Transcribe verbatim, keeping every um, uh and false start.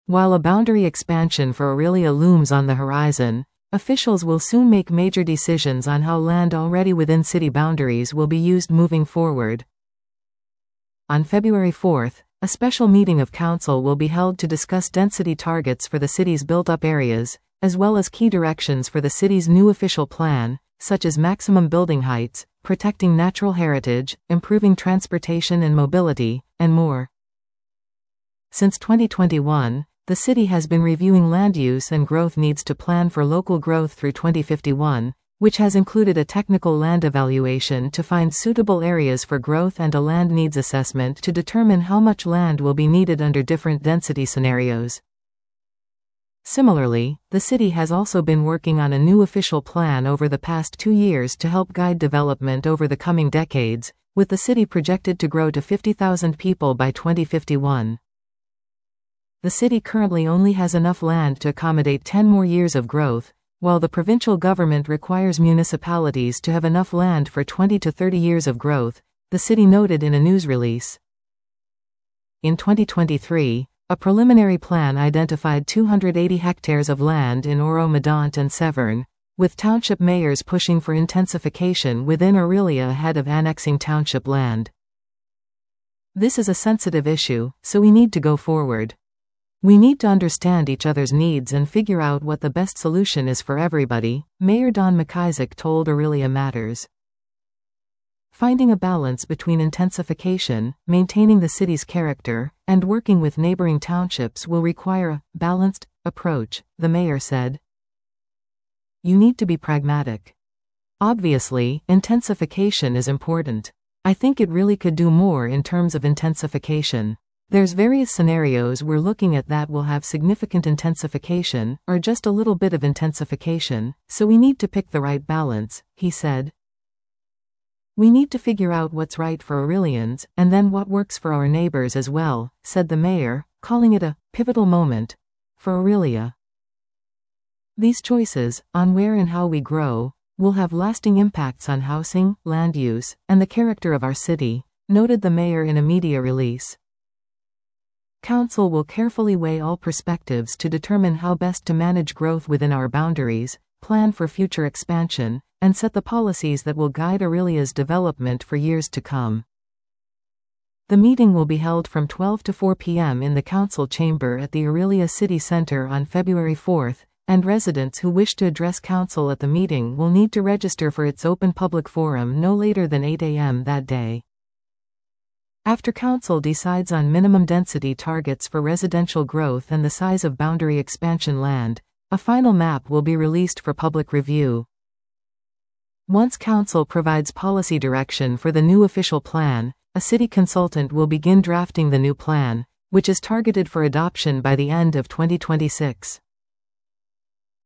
While a boundary expansion for Orillia looms on the horizon, officials will soon make major decisions on how land already within city boundaries will be used moving forward. On February fourth, a special meeting of council will be held to discuss density targets for the city's built-up areas, as well as key directions for the city's new official plan, such as maximum building heights, protecting natural heritage, improving transportation and mobility, and more. Since twenty twenty-one, the city has been reviewing land use and growth needs to plan for local growth through twenty fifty-one, which has included a technical land evaluation to find suitable areas for growth and a land needs assessment to determine how much land will be needed under different density scenarios. Similarly, the city has also been working on a new official plan over the past two years to help guide development over the coming decades, with the city projected to grow to fifty thousand people by twenty fifty-one. The city currently only has enough land to accommodate ten more years of growth, while the provincial government requires municipalities to have enough land for twenty to thirty years of growth, the city noted in a news release. In twenty twenty-three, a preliminary plan identified two hundred eighty hectares of land in Oro-Medonte and Severn, with township mayors pushing for intensification within Orillia ahead of annexing township land. This is a sensitive issue, so we need to go forward. We need to understand each other's needs and figure out what the best solution is for everybody, Mayor Don McIsaac told Orillia Matters. Finding a balance between intensification, maintaining the city's character, and working with neighboring townships will require a balanced approach, the mayor said. You need to be pragmatic. Obviously, intensification is important. I think it really could do more in terms of intensification. There's various scenarios we're looking at that will have significant intensification, or just a little bit of intensification, so we need to pick the right balance, he said. We need to figure out what's right for Orillians, and then what works for our neighbors as well, said the mayor, calling it a pivotal moment for Orillia. These choices, on where and how we grow, will have lasting impacts on housing, land use, and the character of our city, noted the mayor in a media release. Council will carefully weigh all perspectives to determine how best to manage growth within our boundaries, plan for future expansion, and set the policies that will guide Orillia's development for years to come. The meeting will be held from twelve to four p m in the council chamber at the Orillia City Centre on February fourth, and residents who wish to address council at the meeting will need to register for its open public forum no later than eight a m that day. After council decides on minimum density targets for residential growth and the size of boundary expansion land, a final map will be released for public review. Once council provides policy direction for the new official plan, a city consultant will begin drafting the new plan, which is targeted for adoption by the end of twenty twenty-six.